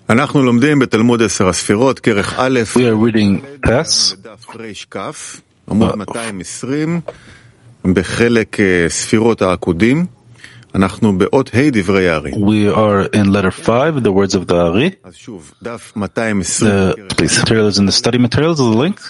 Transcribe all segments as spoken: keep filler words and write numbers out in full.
We are reading Tess, we are in letter five, the words of the Ari. The please, materials in the study materials, the link.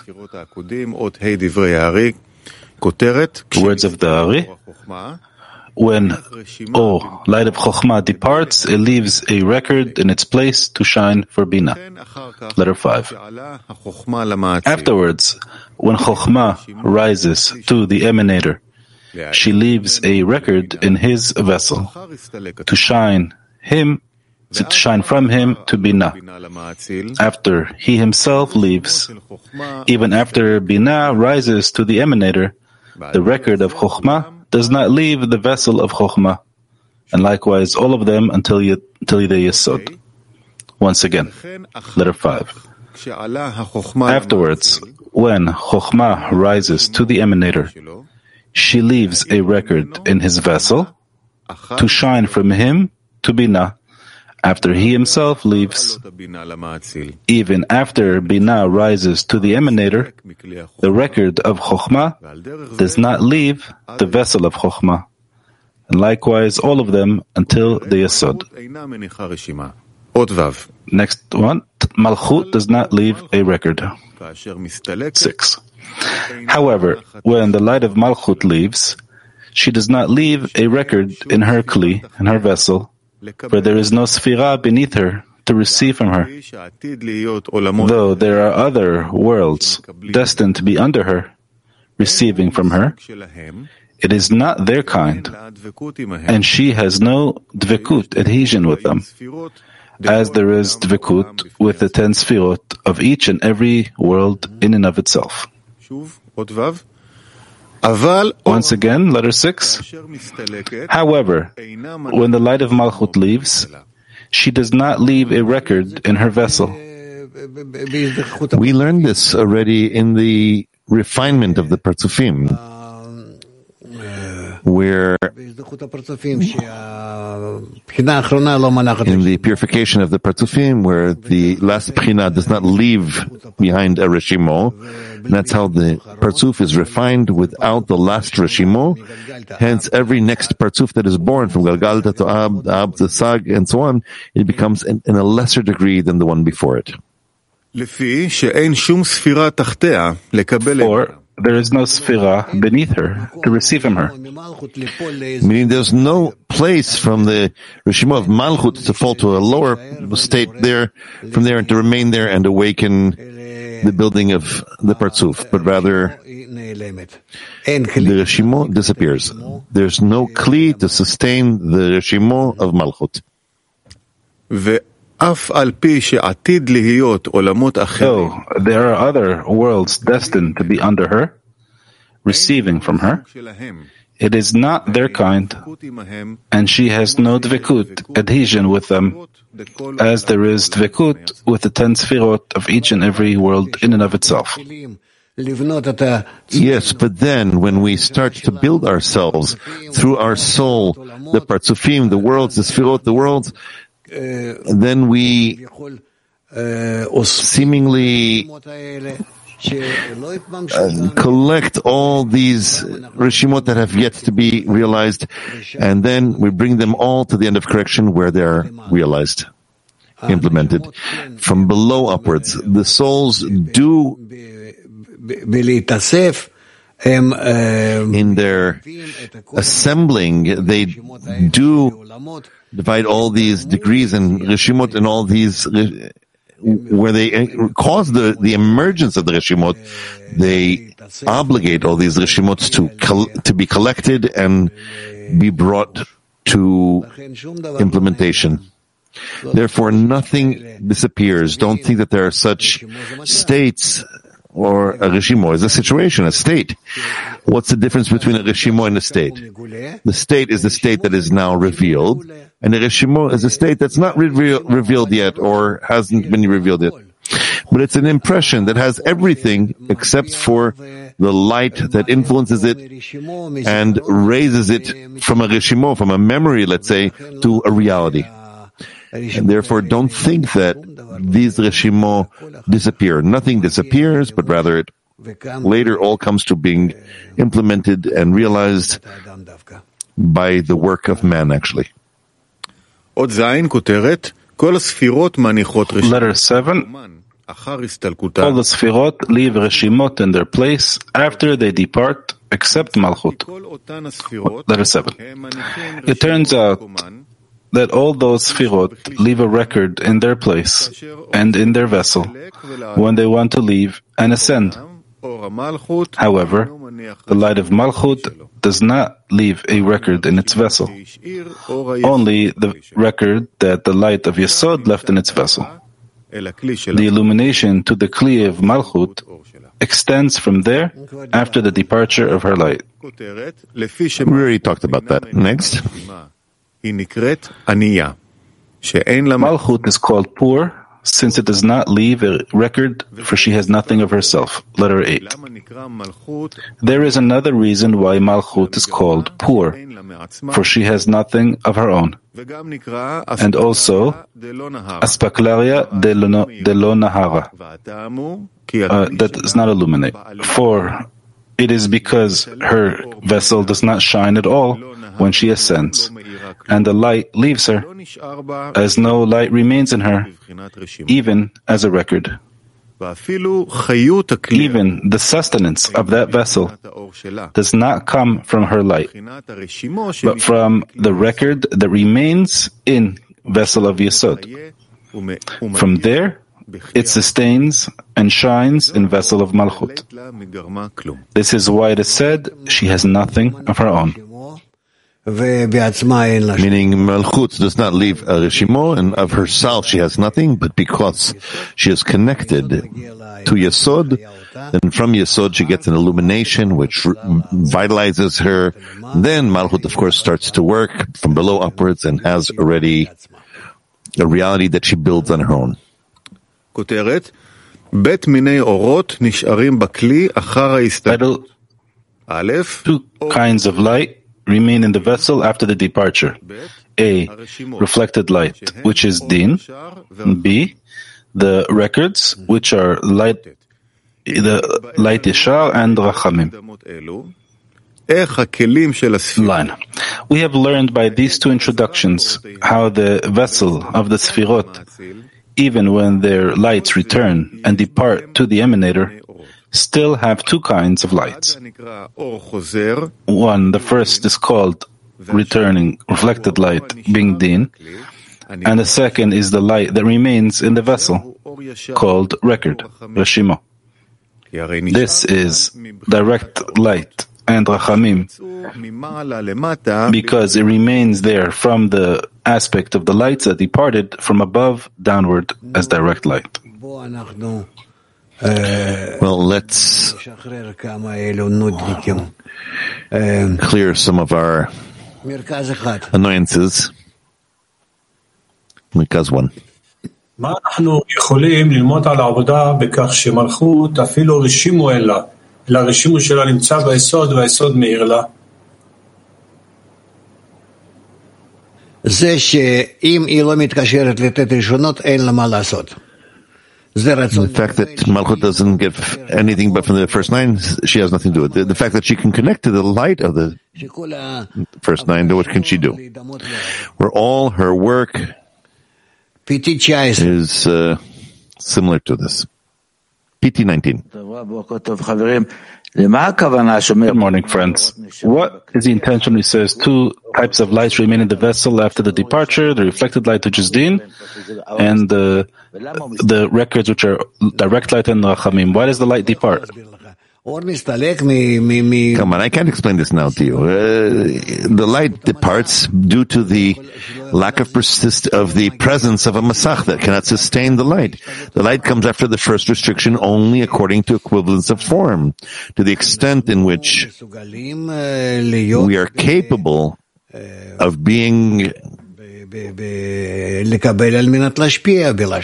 The words of the Ari. When, oh, light of Chokhmah departs, it leaves a record in its place to shine for Bina. Letter five. Afterwards, when Chokhmah rises to the emanator, she leaves a record in his vessel to shine him, to shine from him to Bina. After he himself leaves, even after Bina rises to the emanator, the record of Chokhmah does not leave the vessel of Chokhmah, and likewise all of them until you, until the Yesod. Once again, letter five. Afterwards, when Chokhmah rises to the emanator, she leaves a record in his vessel to shine from him to Bina, after he himself leaves. Even after Bina rises to the emanator, the record of Chokhmah does not leave the vessel of Chokhmah, and likewise all of them until the Yesod. Next one, Malchut does not leave a record. Six. However, when the light of Malchut leaves, she does not leave a record in her Kli, in her vessel, for there is no Sphira beneath her to receive from her. Though there are other worlds destined to be under her, receiving from her, it is not their kind, and she has no dvekut, adhesion with them, as there is dvekut with the ten Sphirot of each and every world in and of itself. Once again, letter six. However, when the light of Malchut leaves, she does not leave a record in her vessel. We learned this already in the refinement of the Partzufim, where in the purification of the Partzufim, where the last Bechina does not leave behind a Reshimo, and that's how the Partzuf is refined without the last Reshimo. Hence, every next Partzuf that is born from Galgalta to Ab, Ab to Sag, and so on, it becomes in, in a lesser degree than the one before it. For there is no Sphira beneath her to receive from her. Meaning there's no place from the Reshima of Malchut to fall to a lower state there, from there and to remain there and awaken the building of the Partzuf, but rather the Reshimo disappears. There's no Kli to sustain the Reshimo of Malchut. Though there are other worlds destined to be under her, receiving from her, it is not their kind, and she has no dvekut, adhesion with them, as there is dvekut with the ten Sphirot of each and every world in and of itself. Yes, but then when we start to build ourselves through our soul, the Partzufim, the worlds, the Sphirot, the worlds, then we seemingly uh, collect all these Reshimot that have yet to be realized, and then we bring them all to the end of correction where they are realized, implemented. From below upwards, the souls do in their assembling, they do divide all these degrees and Reshimot and all these, where they cause the, the emergence of the Reshimot, they obligate all these Reshimot to, to be collected and be brought to implementation. Therefore, nothing disappears. Don't think that there are such states, or a Reshimo is a situation, a state. What's the difference between a Reshimo and a state? The state is the state that is now revealed, and a Reshimo is a state that's not reveal, revealed yet or hasn't been revealed yet. But it's an impression that has everything except for the light that influences it and raises it from a Reshimo, from a memory, let's say, to a reality. And therefore, don't think that these reshimo disappear. Nothing disappears, but rather it later all comes to being implemented and realized by the work of man, actually. Letter seven. All the Sfirot leave Reshimot in their place after they depart, except Malchut. Letter seven. It turns out that all those Sfirot leave a record in their place and in their vessel when they want to leave and ascend. However, the light of Malchut does not leave a record in its vessel, only the record that the light of Yesod left in its vessel. The illumination to the Kli of Malchut extends from there after the departure of her light. We already talked about that. Next. Malchut is called poor since it does not leave a record, for she has nothing of herself. Letter eight. There is another reason why Malchut is called poor, for she has nothing of her own. And also, Aspaklaria de lo Nahara, uh, that does not illuminate. For it is because her vessel does not shine at all when she ascends, and the light leaves her, as no light remains in her, even as a record. Even the sustenance of that vessel does not come from her light, but from the record that remains in vessel of Yesod. From there, it sustains and shines in vessel of Malchut. This is why it is said, she has nothing of her own. Meaning Malchut does not leave a Reshimo, and of herself she has nothing, but because she is connected to Yesod, then from Yesod she gets an illumination which vitalizes her. Then Malchut, of course, starts to work from below upwards and has already a reality that she builds on her own. Title: Two kinds of light remain in the vessel after the departure. A. Reflected light, which is din. B. The records, which are light, the light Yeshar and Rachamim. Line. We have learned by these two introductions how the vessel of the Sfirot, even when their lights return and depart to the emanator, still have two kinds of lights. One, the first is called returning, reflected light, being din, and the second is the light that remains in the vessel, called record, Reshimo. This is direct light and Rachamim, because it remains there from the aspect of the lights that departed from above downward as direct light. Well, let's clear some of our annoyances. Mikaz one. מה אנחנו יכולים ללמוד על העבודה בכך שמלכות אפילו רשימו אין לה, אלא רשימו שלה נמצא ביסוד והיסוד מאיר לה? זה שאם היא לא מתקשרת לתת ראשונות, אין לה מה לעשות. The fact that Malchut doesn't give anything but from the first nine, she has nothing to do with it. The fact that she can connect to the light of the first nine, what can she do? Where all her work is uh, similar to this. P T nineteen. Good morning, friends. What is the intention when he says two types of lights remain in the vessel after the departure, the reflected light which is din, and the, the records which are direct light and rachamim? Why does the light depart? Come on, I can't explain this now to you. Uh, the light departs due to the lack of persist of the presence of a masach that cannot sustain the light. The light comes after the first restriction only according to equivalence of form, to the extent in which we are capable of being in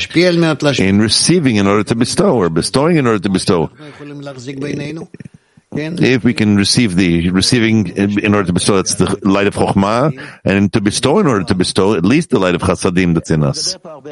receiving in order to bestow, or bestowing in order to bestow. If we can receive the receiving in order to bestow, it's the light of Chokhmah, and to bestow in order to bestow, at least the light of Chasadim that's in us.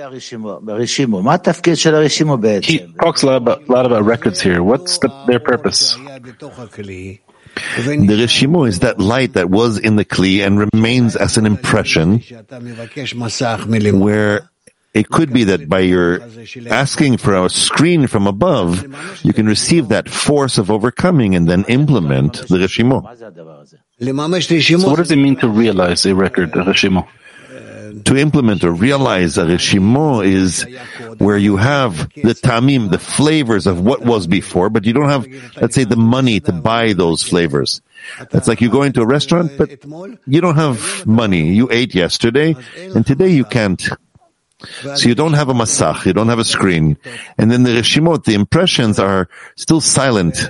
He talks a lot about, a lot about records here. What's the, their purpose? The Reshimo is that light that was in the Kli and remains as an impression, where it could be that by your asking for a screen from above, you can receive that force of overcoming and then implement the Reshimo. So what does it mean to realize a record, a Reshimo? To implement or realize a Reshimo is where you have the tamim, the flavors of what was before, but you don't have, let's say, the money to buy those flavors. It's like you go into a restaurant, but you don't have money. You ate yesterday, and today you can't. So you don't have a masach, you don't have a screen. And then the Reshimot, the impressions are still silent.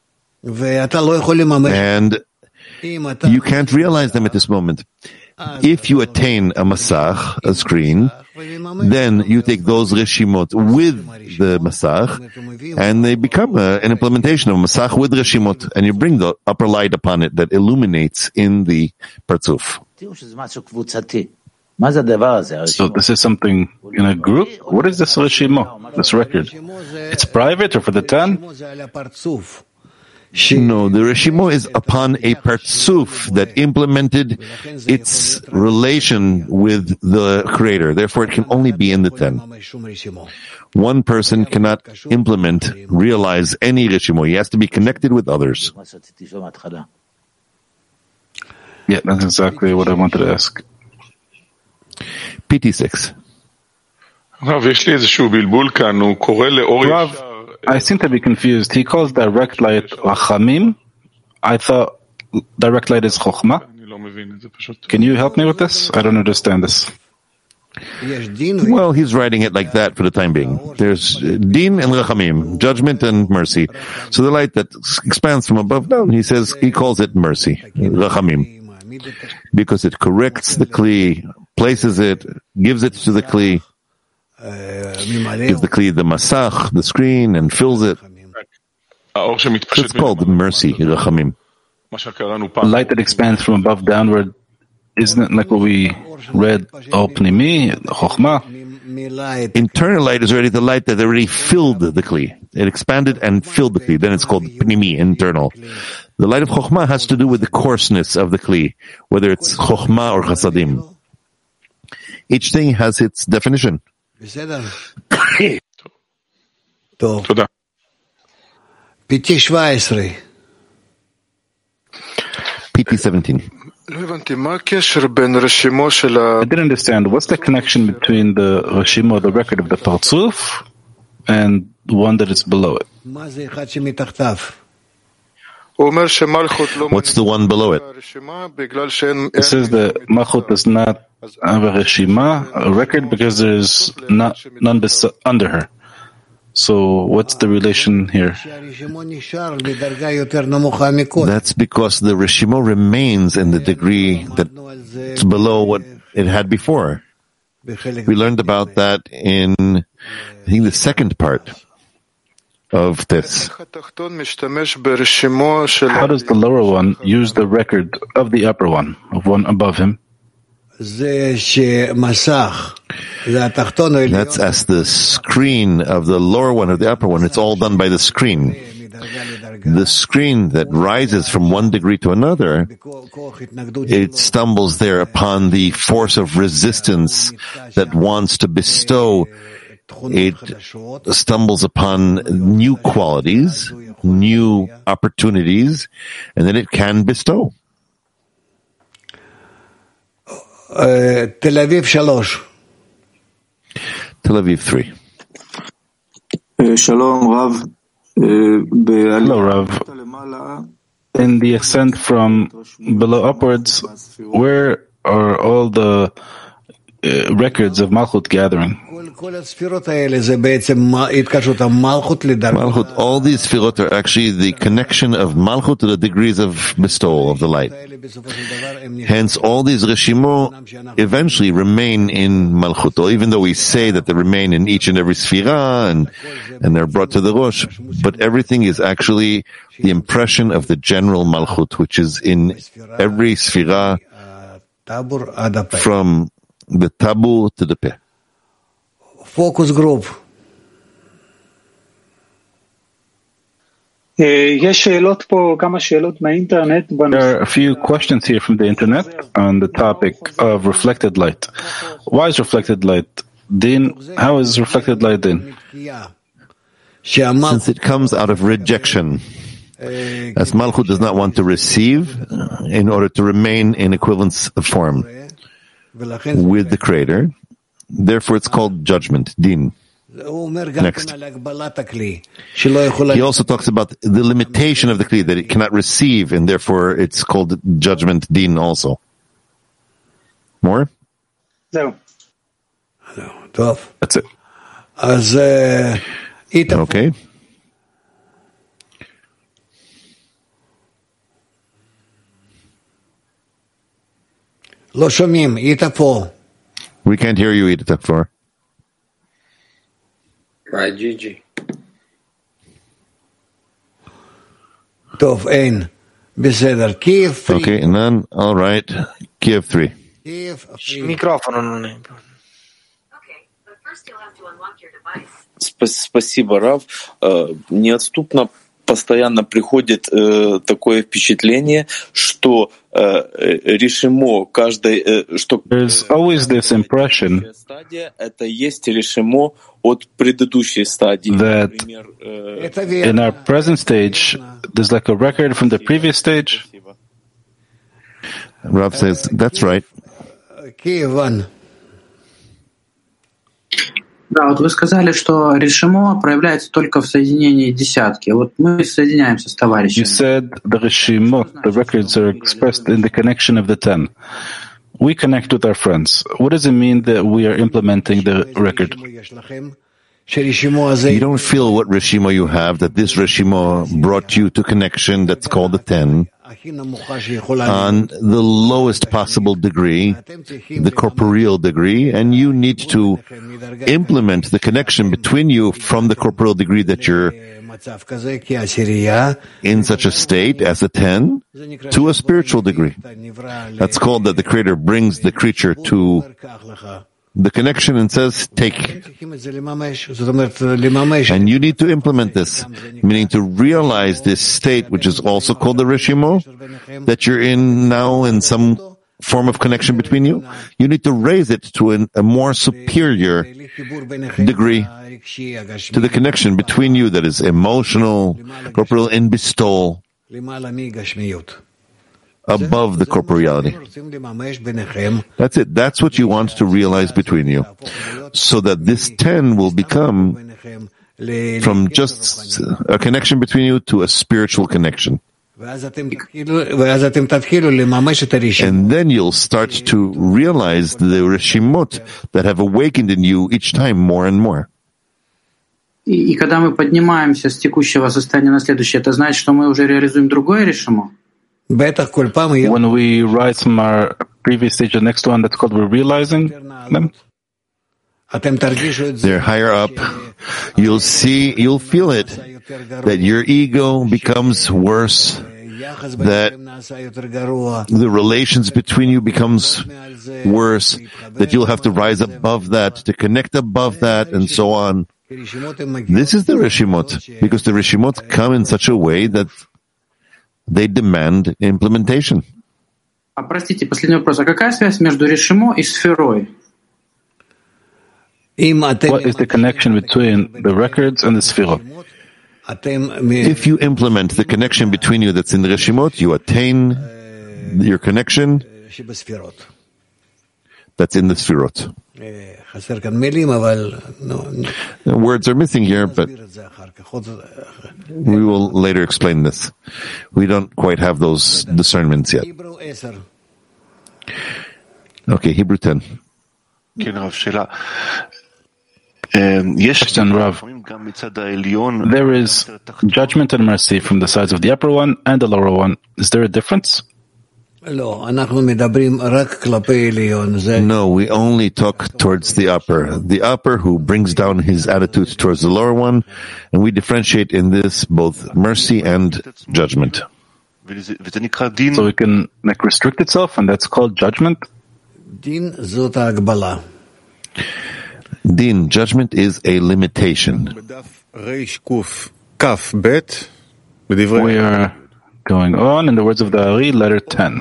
And you can't realize them at this moment. If you attain a masach, a screen, then you take those Reshimot with the masach, and they become a, an implementation of masach with Reshimot, and you bring the upper light upon it that illuminates in the Partzuf. So this is something in a group? What is this Reshimo, this record? It's private or for the ten? No, the Reshimo is upon a Partzuf that implemented its relation with the Creator. Therefore, it can only be in the ten. One person cannot implement, realize any Reshimo. He has to be connected with others. Yeah, that's exactly what I wanted to ask. P T six. Rav, I seem to be confused. He calls direct light Rachamim. I thought direct light is Chokhmah. Can you help me with this? I don't understand this. Well, he's writing it like that for the time being. There's Din and Rachamim, judgment and mercy. So the light that expands from above down, he says, he calls it mercy, Rachamim. Because it corrects the Kli, places it, gives it to the Kli, gives the Kli the masach, the screen, and fills it. So it's called mercy, Rachamim. Light that expands from above downward, isn't it like what we read, O Pnimi, Chokhmah? Internal light is already the light that already filled the Kli. It expanded and filled the Kli. Then it's called Pnimi, internal. The light of Chokhmah has to do with the coarseness of the Kli, whether it's Chokhmah or Chasadim. Each thing has its definition. P T seventeen. I didn't understand. What's the connection between the Reshimo, the record of the Partzuf, and the one that is below it? What's the one below it? It says that Malchut does not have a Reshima, a record, because there's not none under her. So what's the relation here? That's because the Reshimo remains in the degree that's below what it had before. We learned about that in, I think, the second part of this. How does the lower one use the record of the upper one, of one above him? That's as the screen of the lower one or the upper one. It's all done by the screen. The screen that rises from one degree to another, it stumbles there upon the force of resistance that wants to bestow. It stumbles upon new qualities, new opportunities, and then it can bestow. Uh, Tel Aviv Shalosh. Tel Aviv three. Shalom, Rav. Hello, Rav. In the ascent from below upwards, where are all the uh, records of Malchut gathering? Malchut, all these sfirot are actually the connection of Malchut to the degrees of bestowal of the light. Hence, all these Reshimo eventually remain in Malchut, or even though we say that they remain in each and every sfira and, and they're brought to the Rosh, but everything is actually the impression of the general Malchut, which is in every sfira from the tabur to the peh. Focus group. There are a few questions here from the internet on the topic of reflected light. Why is reflected light din? How is reflected light din? Since it comes out of rejection, as Malchut does not want to receive in order to remain in equivalence of form with the Creator, therefore it's called judgment, din. Next. He also talks about the limitation of the Kli, that it cannot receive, and therefore it's called judgment, din also. More? No. That's it. Okay. We can't hear you, Itafor. Right, Gigi. Okay, none. All right. Kiev three. Микрофон. Спасибо, Рав. Неотступно постоянно приходит э, такое впечатление, что э, решимо каждой, э, что There's always this impression стадия это есть решимо от предыдущей стадии. That Например, э, in our present stage, there's like a record from the previous stage. Rav says, that's right. Да, вот вы сказали, что решимо проявляется только в соединении десятки. Вот мы соединяемся с товарищем. You said the reshimot, the records are expressed in the connection of the ten. We connect with our friends. What does it mean that we are implementing the record? You don't feel what reshimo you have, that this reshimo brought you to connection that's called the ten, on the lowest possible degree, the corporeal degree, and you need to implement the connection between you from the corporeal degree that you're in such a state as a ten to a spiritual degree. That's called that the Creator brings the creature to the connection and says, take. And you need to implement this, meaning to realize this state, which is also called the Reshimo, that you're in now in some form of connection between you. You need to raise it to an, a more superior degree to the connection between you that is emotional, corporeal, and bestowal, above the corporeality. That's it. That's what you want to realize between you. So that this ten will become from just a connection between you to a spiritual connection. And then you'll start to realize the reshimot that have awakened in you each time more and more. И когда мы поднимаемся с текущего состояния на следующее, это значит, что мы уже реализуем другое решимо? When we rise from our previous stage to the next one, that's called we're realizing them. They're higher up. You'll see, you'll feel it, that your ego becomes worse, that the relations between you becomes worse, that you'll have to rise above that, to connect above that, and so on. This is the Reshimot, because the Reshimot come in such a way that they demand implementation. А простите, последний вопрос. А какая связь между решимо и сферой? What is the connection between the records and the sfirot? If you implement the connection between you that's in the Reshimot, you attain your connection that's in the sfirot. Words are missing here, but we will later explain this. We don't quite have those discernments yet. Okay, Hebrew ten. Question, Rav. There is judgment and mercy from the sides of the upper one and the lower one. Is there a difference? No, we only talk towards the upper. The upper who brings down his attitudes towards the lower one, and we differentiate in this both mercy and judgment. So we can like, restrict itself, and that's called judgment? Din zot ha'agbala. Din, judgment is a limitation. We are going on in the words of the Ari, letter ten.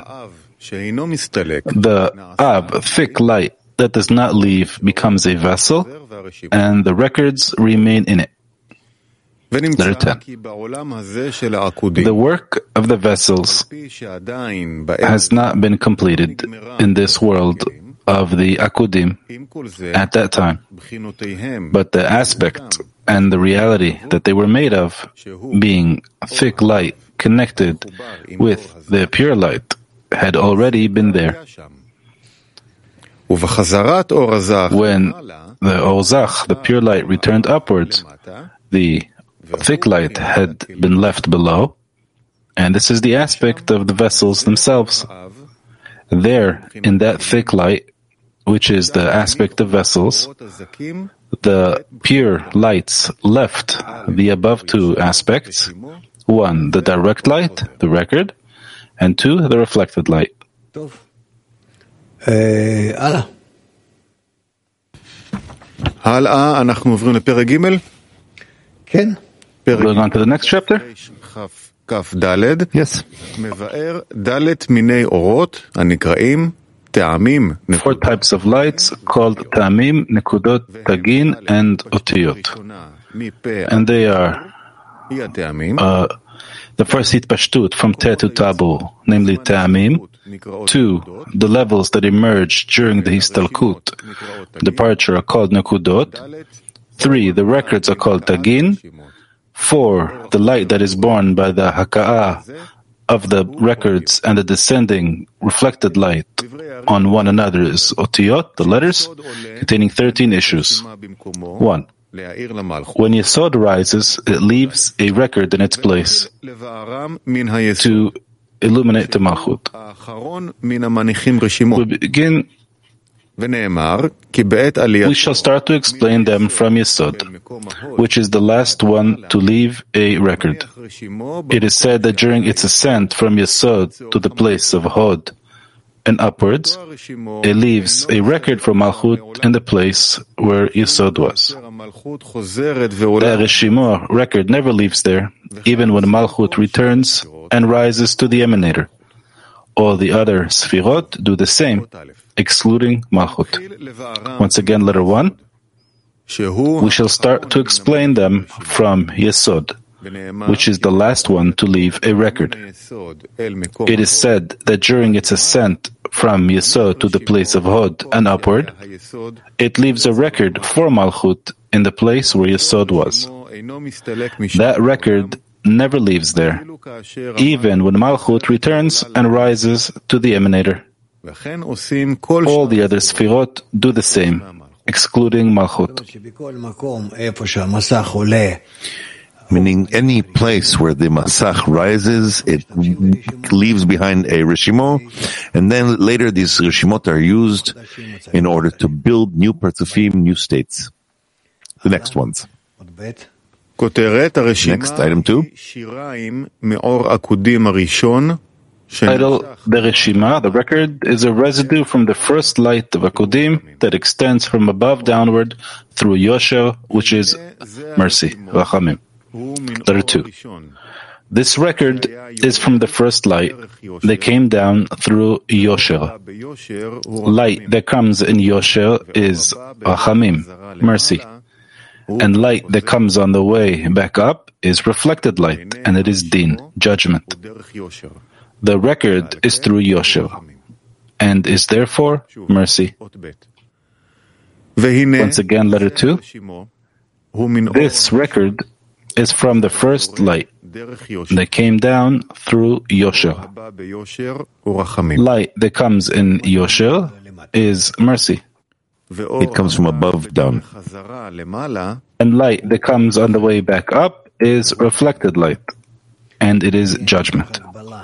The Ab, thick light that does not leave, becomes a vessel, and the records remain in it. Letter ten. The work of the vessels has not been completed in this world of the Akudim at that time, but the aspect and the reality that they were made of, being thick light connected with the pure light, had already been there. When the Orzach, the pure light, returned upwards, the thick light had been left below, and this is the aspect of the vessels themselves. There, in that thick light, which is the aspect of vessels, the pure lights left the above two aspects. One, the direct light, the record, and two, the reflected light. הלאה, אנחנו עוברים לפרק ג'. כן. Going on to the next chapter. כף ד'. Yes. מבאר ד' מיני אורות הנקראים טעמים. Four types of lights called ta'amim, nekudot, tagin, and otiyot. And they are uh, the first hitpashtut from te to tabu, namely ta'amim. Two, the levels that emerge during the histalkut, departure, are called nekudot. Three, the records are called tagin. Four, the light that is born by the haka'ah of the records and the descending reflected light on one another is otiyot, the letters, containing thirteen issues. One, when Yesod rises, it leaves a record in its place to illuminate the Malchut. We begin, we shall start to explain them from Yesod, which is the last one to leave a record. It is said that during its ascent from Yesod to the place of Hod and upwards, it leaves a record for Malchut in the place where Yesod was. The Reshimah record never leaves there, even when Malchut returns and rises to the emanator. All the other Sfirot do the same, excluding Malchut. Once again, letter one. We shall start to explain them from Yesod, which is the last one to leave a record. It is said that during its ascent from Yesod to the place of Hod and upward, it leaves a record for Malchut in the place where Yesod was. That record never leaves there, even when Malchut returns and rises to the emanator. All the other Sfirot do the same, excluding Malchut. Meaning any place where the Masach rises, it leaves behind a Reshimo, and then later these Reshimot are used in order to build new Partzufim, new states. The next ones. Next, item two. Title, the Reshima, the record, is a residue from the first light of Akudim that extends from above downward through Yosher, which is mercy, Rachamim. Letter two. This record is from the first light that came down through Yosher. Light that comes in Yosher is Rachamim, mercy. And light that comes on the way back up is reflected light, and it is Din, judgment. The record is through Yosher, and is therefore mercy. Once again, letter two. This record is from the first light that came down through Yosher. Light that comes in Yosher is mercy. It comes from above down. And light that comes on the way back up is reflected light, and it is judgment.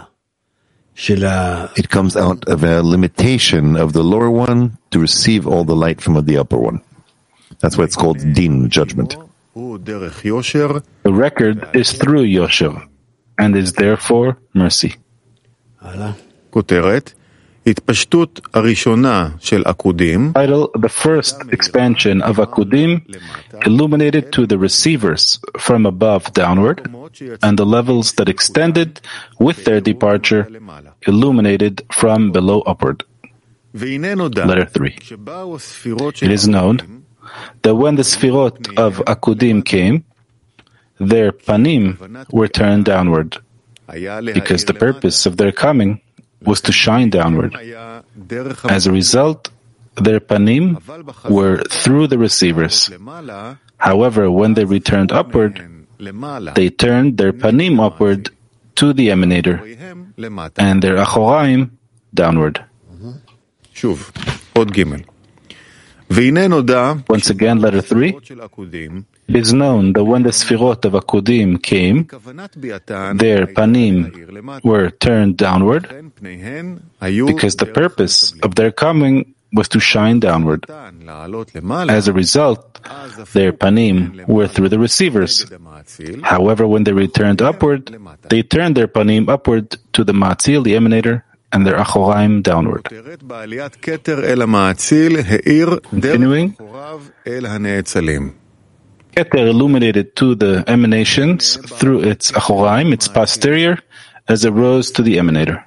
It comes out of a limitation of the lower one to receive all the light from the upper one. That's why it's called din, judgment. The record is through Yosher, and is therefore mercy. כותרת, התפשטות הראשונה של עקודים, Title, the first expansion of Akudim, illuminated to the receivers from above downward, and the levels that extended with their departure, illuminated from below upward. Letter three. It is known that when the Sfirot of Akudim came, their panim were turned downward, because the purpose of their coming was to shine downward. As a result, their panim were through the receivers. However, when they returned upward, they turned their panim upward to the emanator, and their achoraim downward. שוב, עוד ג' והנה נודע Once again, letter three. It is known that when the Sfirot of Akudim came, their panim were turned downward, because the purpose of their coming was to shine downward. As a result, their panim were through the receivers. However, when they returned upward, they turned their panim upward to the Matzil, the emanator, and their achoraim downward. Continuing, Keter illuminated to the emanations through its achoraim, its posterior, as it rose to the emanator.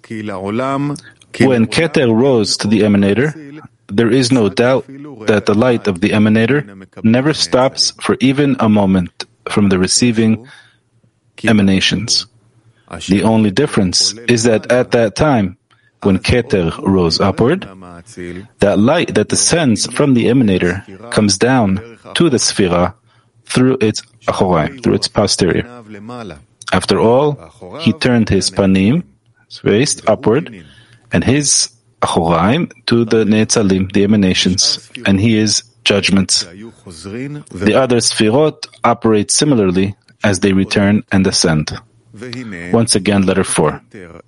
When Keter rose to the emanator, there is no doubt that the light of the emanator never stops for even a moment from the receiving emanations. The only difference is that at that time, when Keter rose upward, that light that descends from the emanator comes down to the Sphira through its achoraim, through its posterior. After all, he turned his panim, his face, upward, and his achoraim to the netzalim, the emanations, and he is judgments. The other Sphirot operate similarly as they return and ascend. Once again, letter four.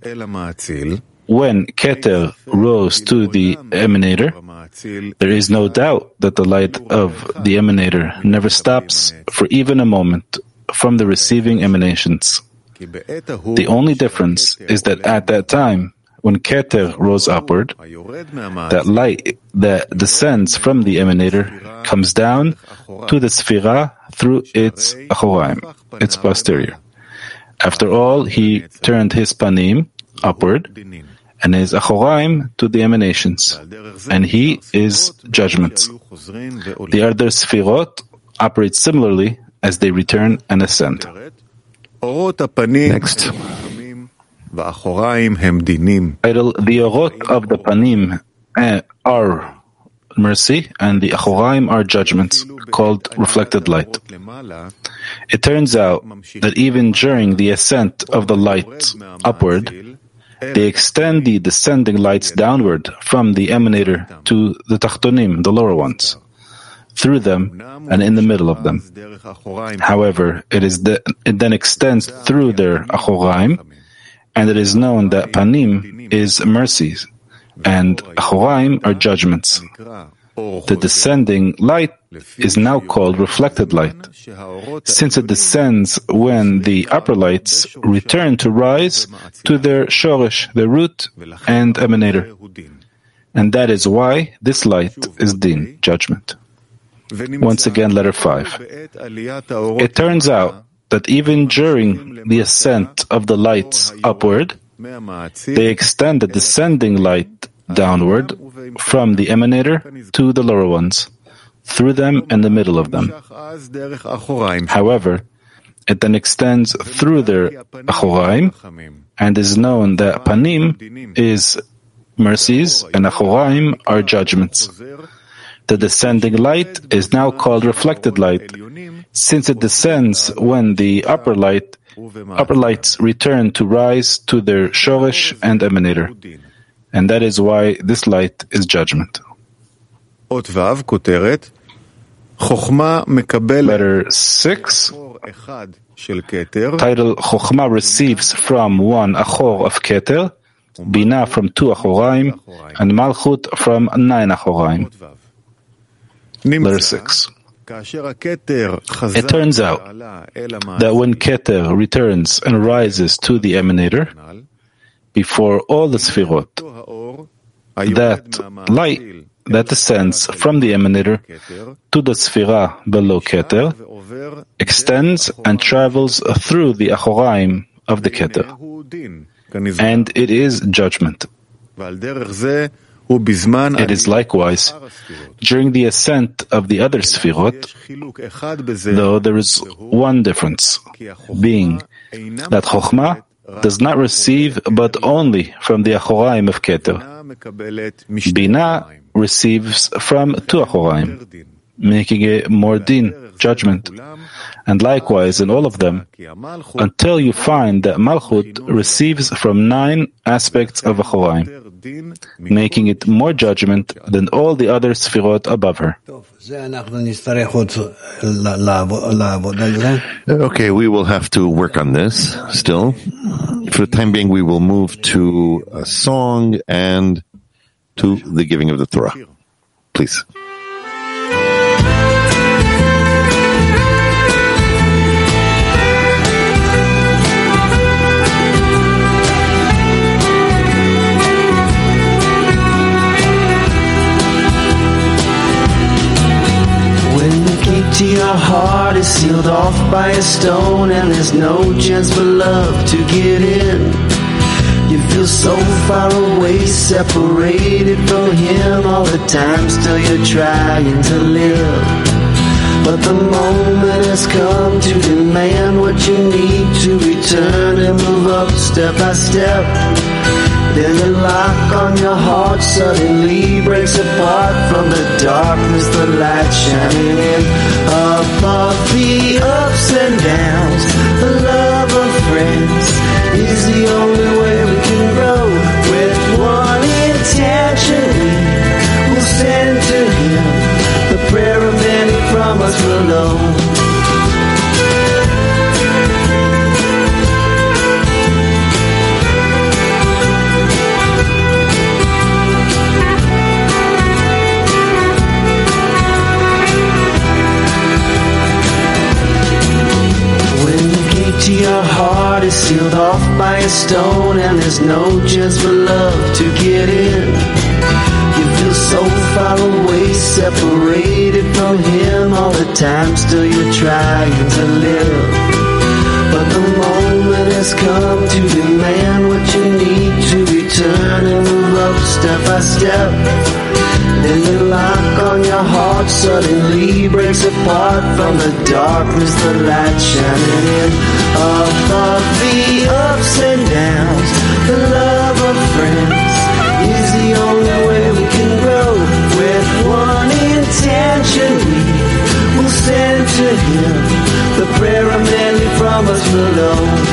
When Keter rose to the emanator, there is no doubt that the light of the emanator never stops for even a moment from the receiving emanations. The only difference is that at that time, when Keter rose upward, that light that descends from the emanator comes down to the Sphira through its achoraim, its posterior. After all, he turned his panim upward and his achoraim to the emanations, and he is judgments. The other Sfirot operate similarly as they return and ascend. Next. Title, the orot of the panim are mercy, and the achoraim are judgments, called reflected light. It turns out that even during the ascent of the light upward, they extend the descending lights downward from the emanator to the tachtonim, the lower ones, through them and in the middle of them. However, it is the, it then extends through their achoraim, and it is known that panim is mercies, and achoraim are judgments. The descending light is now called reflected light, since it descends when the upper lights return to rise to their shoresh, their root and emanator. And that is why this light is din, judgment. Once again, letter five. It turns out that even during the ascent of the lights upward, they extend the descending light downward from the emanator to the lower ones, through them and the middle of them. However, it then extends through their achoraim, and is known that panim is mercies and achoraim are judgments. The descending light is now called reflected light, since it descends when the upper light upper lights return to rise to their shoresh and emanator. And that is why this light is judgment. אות ו', כותרת, חוכמה מקבלת Letter six, אור אחד של כתר, title Chokhmah receives from one Achor of Keter, Bina from two Achoraim, and Malchut from nine Achoraim. אות ו'. Letter נמצא, six. כאשר הכתר חזר It turns out ועלה אל המעשה, that when Keter returns and rises to the emanator, before all the Sfirot, אותו האור היורד that מהמאציל light that descends from the emanator כתר, to the Sphira below Keter ועובר extends and travels through the Achoraim of the Keter, הוא דין, כנזכר. and it is judgment. ועל דרך זה הוא בזמן It is likewise during the ascent of the other Sfirot, יש חילוק אחד בזה, though there is one difference, כי החוכמה being אינה that Chokhmah does not receive but only from the Achoraim of Keter. אינה מקבלת משתי Bina אchoraim. receives from two Achoraim, יותר דין. making it more din, judgment, and likewise in all of them, כי המלכות until you find that Malchut receives from nine aspects of Achoraim, יותר דין making it more judgment than all the other Sfirot above her. טוב, זה אנחנו נצטרך עוד לעבוד- לעבוד על זה. Okay, we will have to work on this still. For the time being, we will move to a song and to the giving of the Torah. Please. To your heart is sealed off by a stone, and there's no chance for love to get in. You feel so far away, separated from him all the time, still you're trying to live. But the moment has come to demand what you need to return and move up step by step. Then the lock on your heart suddenly breaks apart. From the darkness, the light shining in. Above the ups and downs, the love of friends is the only way we can grow. With one intention, we will send to him the prayer of many from us below. To your heart is sealed off by a stone, and there's no chance for love to get in. You feel so far away, separated from him all the time, still you're trying to live. But the moment has come to demand what you need to return and move up step by step. Then the lock on your heart suddenly breaks apart. From the darkness, the light shining in. Above the ups and downs, the love of friends is the only way we can grow. With one intention, we will send to him the prayer of many from us below.